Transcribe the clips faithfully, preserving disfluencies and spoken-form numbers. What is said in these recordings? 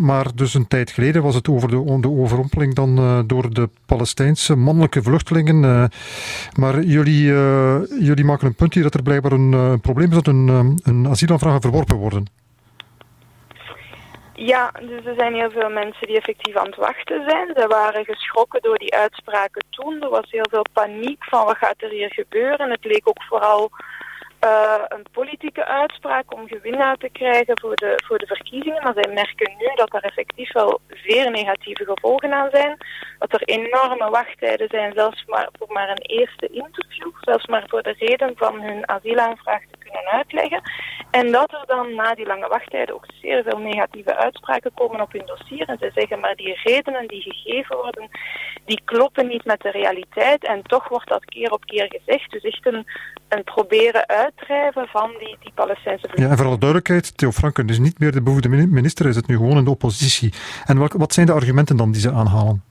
maar dus een tijd geleden was het over de, de overrompeling dan uh, door de Palestijnse mannelijke vluchtelingen. Uh, maar jullie, uh, jullie maken een punt hier dat er blijkbaar een uh, probleem is dat een, um, een asielaanvragen verworpen worden. Ja, dus er zijn heel veel mensen die effectief aan het wachten zijn. Ze waren geschrokken door die uitspraken toen. Er was heel veel paniek van wat gaat er hier gebeuren. Het leek ook vooral uh, een politieke uitspraak om gewin uit te krijgen voor de, voor de verkiezingen. Maar zij merken nu dat er effectief wel zeer negatieve gevolgen aan zijn. Dat er enorme wachttijden zijn, zelfs maar voor maar een eerste interview. Zelfs maar voor de reden van hun asielaanvraag te kunnen uitleggen. En dat er dan na die lange wachttijden ook zeer veel negatieve uitspraken komen op hun dossier. En ze zeggen maar die redenen die gegeven worden, die kloppen niet met de realiteit. En toch wordt dat keer op keer gezegd. Dus echt een, een proberen uitdrijven van die, die Palestijnse vluchtelingen. Ja, en voor alle duidelijkheid, Theo Franken is niet meer de bevoegde minister, is het nu gewoon in de oppositie. En wat, wat zijn de argumenten dan die ze aanhalen?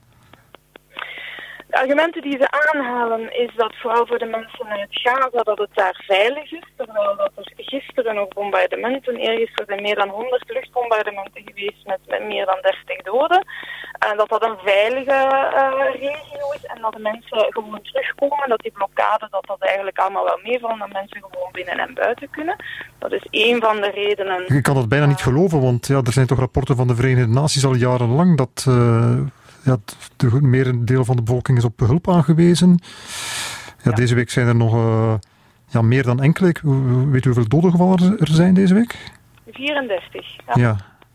De argumenten die ze aanhalen is dat vooral voor de mensen uit Gaza dat het daar veilig is, terwijl dat er gisteren nog bombardementen, eergisteren zijn meer dan honderd luchtbombardementen geweest met, met meer dan dertig doden. En dat dat een veilige uh, regio is en dat de mensen gewoon terugkomen, dat die blokkade, dat dat eigenlijk allemaal wel meevalt, dat mensen gewoon binnen en buiten kunnen. Dat is één van de redenen. Je kan dat bijna niet geloven, want ja, er zijn toch rapporten van de Verenigde Naties al jarenlang dat... Uh... Ja, het merendeel van de bevolking is op hulp aangewezen. Ja, ja. Deze week zijn er nog uh, ja, meer dan enkele. Ik weet u hoeveel dodengevallen er zijn deze week? vierendertig. Ja. ja.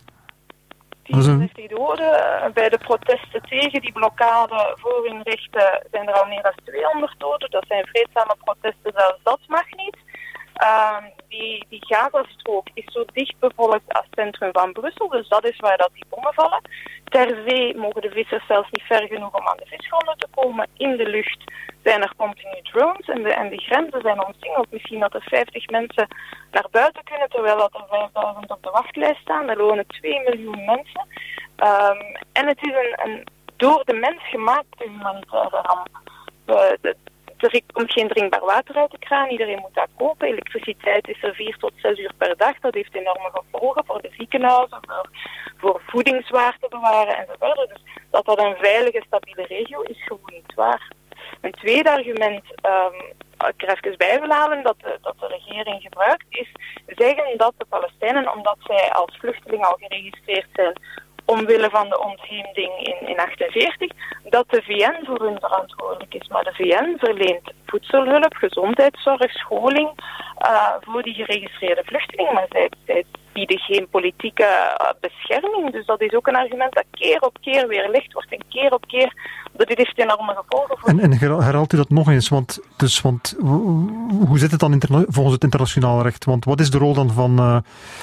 vierendertig een... doden. Bij de protesten tegen die blokkade voor hun rechten zijn er al meer dan tweehonderd doden. Dat zijn vreedzame protesten, zelfs dat mag niet. Uh, die, die Gazastrook is zo dicht bevolkt als het centrum van Brussel, dus dat is waar dat die bommen vallen. Ter zee mogen de vissers zelfs niet ver genoeg om aan de visgronden te komen. In de lucht zijn er continu drones en de, en de grenzen zijn omsingeld. Misschien dat er vijftig mensen naar buiten kunnen, terwijl dat er vijfduizend op de wachtlijst staan. Er wonen twee miljoen mensen. Um, en het is een, een door de mens gemaakte humanitaire ramp. De, de, Er komt geen drinkbaar water uit de kraan, iedereen moet dat kopen. Elektriciteit is er vier tot zes uur per dag. Dat heeft enorme gevolgen voor de ziekenhuizen, voor, voor voedingswaar te bewaren enzovoort. Dus dat dat een veilige, stabiele regio is gewoon niet waar. Een tweede argument, um, ik er even bij wil halen, dat de, dat de regering gebruikt, is zeggen dat de Palestijnen, omdat zij als vluchteling al geregistreerd zijn, omwille van de ontheemding in, in achtenveertig, dat de V N voor hun verantwoordelijk is. Maar de V N verleent voedselhulp, gezondheidszorg, scholing uh, voor die geregistreerde vluchtelingen. Maar zij, zij bieden geen politieke uh, bescherming. Dus dat is ook een argument dat keer op keer weer licht wordt. En keer op keer, dat dit heeft enorme gevolgen voor... En, en herhaalt u dat nog eens? Want, dus, want hoe zit het dan interna- volgens het internationaal recht? Want wat is de rol dan van... Uh,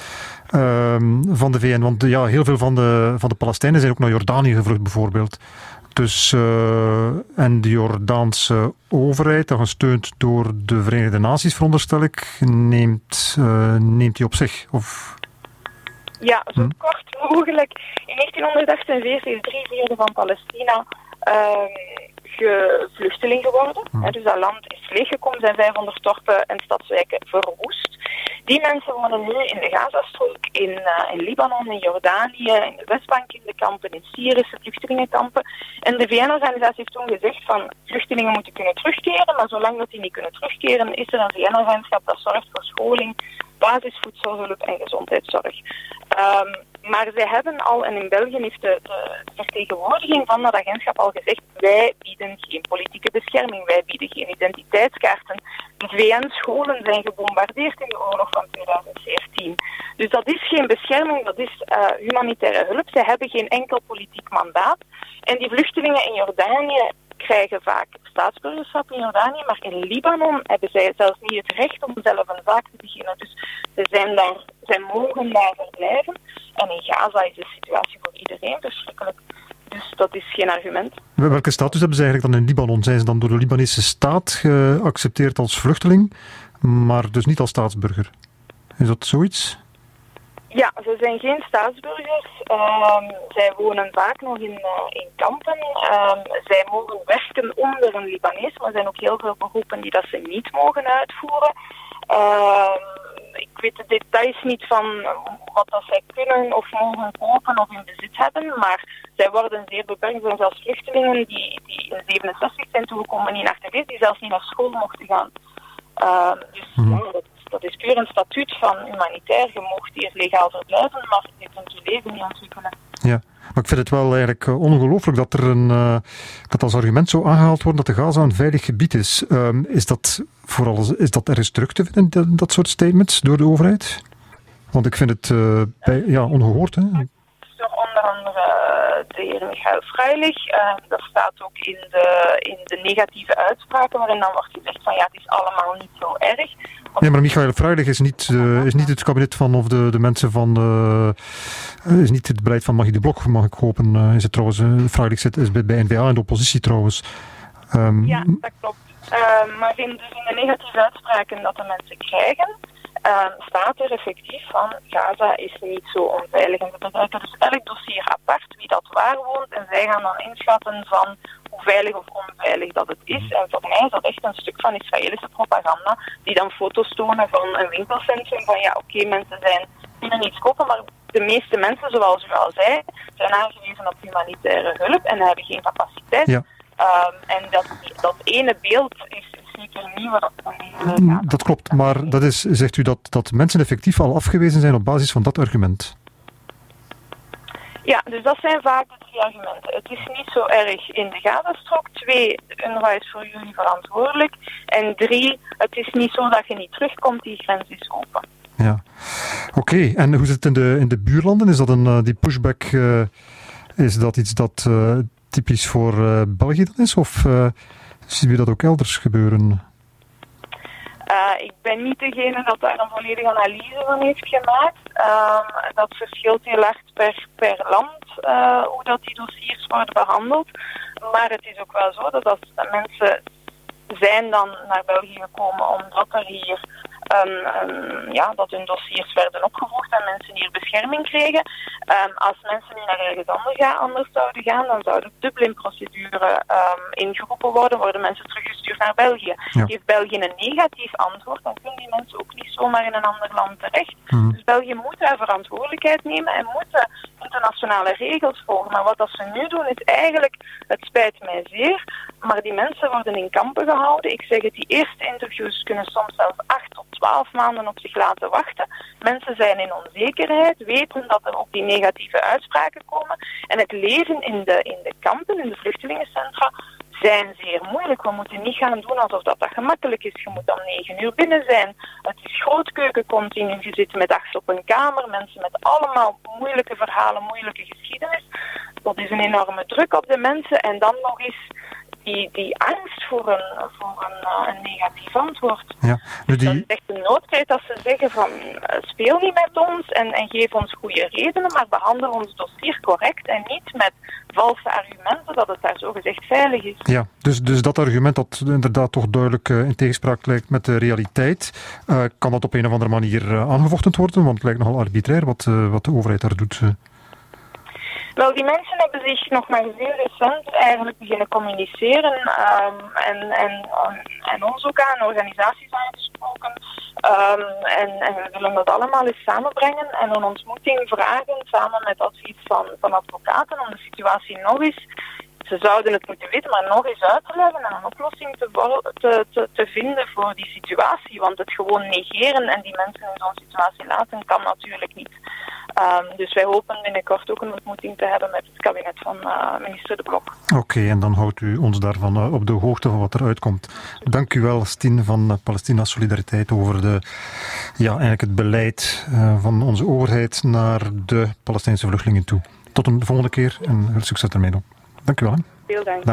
Um, van de V N, want ja, heel veel van de, van de Palestijnen zijn ook naar Jordanië gevlucht bijvoorbeeld. Dus, uh, en de Jordaanse overheid, dan gesteund door de Verenigde Naties veronderstel ik, neemt, uh, neemt die op zich? Of... Ja, zo hm? kort mogelijk. In negentienhonderdachtenveertig is drie vierde van Palestina um, ge- vluchteling geworden. Hm. He, dus dat land is leeggekomen, zijn vijfhonderd dorpen en stadswijken verwoest. Die mensen wonen nu in de Gazastrook, in, uh, in Libanon, in Jordanië, in de Westbank, in de kampen, in Syrische vluchtelingenkampen. En de V N-organisatie heeft toen gezegd van vluchtelingen moeten kunnen terugkeren, maar zolang dat die niet kunnen terugkeren, is er een V N-agentschap dat zorgt voor scholing, basisvoedselhulp en gezondheidszorg. Um, maar zij hebben al, en in België heeft de, de vertegenwoordiging van dat agentschap al gezegd, wij bieden geen politieke bescherming, wij bieden geen identiteitskaarten. De V N-scholen zijn gebombardeerd in de oorlog van tweeduizend veertien. Dus dat is geen bescherming, dat is uh, humanitaire hulp. Zij hebben geen enkel politiek mandaat. En die vluchtelingen in Jordanië krijgen vaak staatsburgerschap in Jordanië, maar in Libanon hebben zij zelfs niet het recht om zelf een zaak te beginnen. Dus ze zijn daar, zij mogen daar verblijven. En in Gaza is de situatie voor iedereen verschrikkelijk. Dus dat is geen argument. Welke status hebben ze eigenlijk dan in Libanon? Zijn ze dan door de Libanese staat geaccepteerd als vluchteling, maar dus niet als staatsburger? Is dat zoiets? Ja, ze zijn geen staatsburgers. Um, zij wonen vaak nog in, uh, in kampen. Um, zij mogen werken onder een Libanees, maar er zijn ook heel veel beroepen die dat ze niet mogen uitvoeren. Um, ik weet de details niet van wat dat zij kunnen of mogen kopen of in bezit hebben, maar zij worden zeer beperkt. Er zijn zelfs vluchtelingen die, die in zevenenzestig zijn toegekomen, niet naar de wees, die zelfs niet naar school mochten gaan. Uh, dus mm-hmm. ja, dat, dat is puur een statuut van humanitair. Je mocht hier legaal verblijven, maar je kunt je leven niet ontwikkelen. Ja. Maar ik vind het wel eigenlijk ongelooflijk dat er een, uh, dat als argument zo aangehaald wordt dat de Gaza een veilig gebied is. Um, is dat vooral is dat ergens terug te vinden, dat, dat soort statements door de overheid? Want ik vind het uh, bij, ja, ongehoord. Hè? Door onder andere de heer Michael Freilich. Uh, dat staat ook in de, in de negatieve uitspraken, waarin dan wordt gezegd van ja, het is allemaal niet zo erg. Nee, maar Michael Freilich is niet, uh, is niet het kabinet van, of de, de mensen van, uh, is niet het beleid van Magie de Blok, mag ik hopen. Uh, is het trouwens, uh, Freilich zit is bij, bij N V A in de oppositie trouwens. Um, ja, dat klopt. Uh, maar in, dus in de negatieve uitspraken dat de mensen krijgen, uh, staat er effectief van Gaza is niet zo onveilig. En we bekijken dus elk dossier apart wie dat waar woont en zij gaan dan inschatten van hoe veilig of onveilig dat het is. En voor mij is dat echt een stuk van Israëlische propaganda, die dan foto's tonen van een winkelcentrum, van ja, oké, okay, mensen zijn, kunnen iets kopen, maar de meeste mensen, zoals u al zei, zijn aangewezen op humanitaire hulp en hebben geen capaciteit. Ja. Um, en dat, dat ene beeld is zeker niet wat dat gaat. Dat klopt, maar dat is, zegt u dat, dat mensen effectief al afgewezen zijn op basis van dat argument? Ja, dus dat zijn vaak de drie argumenten. Het is niet zo erg in de Gazastrook. Twee, de UNRWA is voor jullie verantwoordelijk. En drie, het is niet zo dat je niet terugkomt, die grens is open. Ja, oké. Okay. En hoe zit het in de, in de buurlanden? Is dat een, uh, die pushback, uh, is dat iets dat uh, typisch voor uh, België dan is? Of uh, zien we dat ook elders gebeuren? Uh, ik ben niet degene dat daar een volledige analyse van heeft gemaakt. Uh, dat verschilt heel erg per, per land uh, hoe dat die dossiers worden behandeld. Maar het is ook wel zo dat als mensen zijn dan naar België gekomen omdat er hier Um, um, ja, dat hun dossiers werden opgevolgd en mensen hier bescherming kregen. Um, als mensen nu naar ergens anders, gaan, anders zouden gaan, dan zou de Dublin-procedure um, ingeroepen worden, worden mensen teruggestuurd naar België. Ja. Heeft België een negatief antwoord, dan kunnen die mensen ook niet zomaar in een ander land terecht. Mm. Dus België moet daar verantwoordelijkheid nemen en moet de internationale regels volgen. Maar wat dat ze nu doen is eigenlijk, het spijt mij zeer, maar die mensen worden in kampen gehouden. Ik zeg het, die eerste interviews kunnen soms zelfs acht tot twaalf maanden op zich laten wachten. Mensen zijn in onzekerheid, weten dat er ook die negatieve uitspraken komen. En het leven in de, in de kampen, in de vluchtelingencentra, zijn zeer moeilijk. We moeten niet gaan doen alsof dat, dat gemakkelijk is. Je moet om negen uur binnen zijn. Het is grootkeuken continu. Je zit met acht op een kamer. Mensen met allemaal moeilijke verhalen, moeilijke geschiedenis. Dat is een enorme druk op de mensen. En dan nog eens Die, die angst voor een, voor een, uh, een negatief antwoord. Ja, dus die... Dat is echt een noodkreet dat ze zeggen van uh, speel niet met ons en, en geef ons goede redenen, maar behandel ons dossier correct en niet met valse argumenten dat het daar zogezegd veilig is. Ja, dus, dus dat argument dat inderdaad toch duidelijk uh, in tegenspraak lijkt met de realiteit, uh, kan dat op een of andere manier uh, aangevochten worden? Want het lijkt nogal arbitrair wat, uh, wat de overheid daar doet. Uh. Wel, die mensen hebben zich nog maar zeer recent eigenlijk beginnen communiceren um, en, en, en ons ook aan organisaties aangesproken. Um, en, en we willen dat allemaal eens samenbrengen en een ontmoeting vragen samen met advies van, van advocaten om de situatie nog eens, ze zouden het moeten weten, maar nog eens uit te leggen en een oplossing te, te, te, te vinden voor die situatie. Want het gewoon negeren en die mensen in zo'n situatie laten kan natuurlijk niet. Um, dus wij hopen binnenkort ook een ontmoeting te hebben met het kabinet van uh, minister De Blok. Oké, okay, en dan houdt u ons daarvan uh, op de hoogte van wat er uitkomt. Dank u wel, Stien van uh, Palestina Solidariteit, over de, ja, eigenlijk het beleid uh, van onze overheid naar de Palestijnse vluchtelingen toe. Tot een volgende keer en succes ermee. Dank u wel. Hè. Veel dank.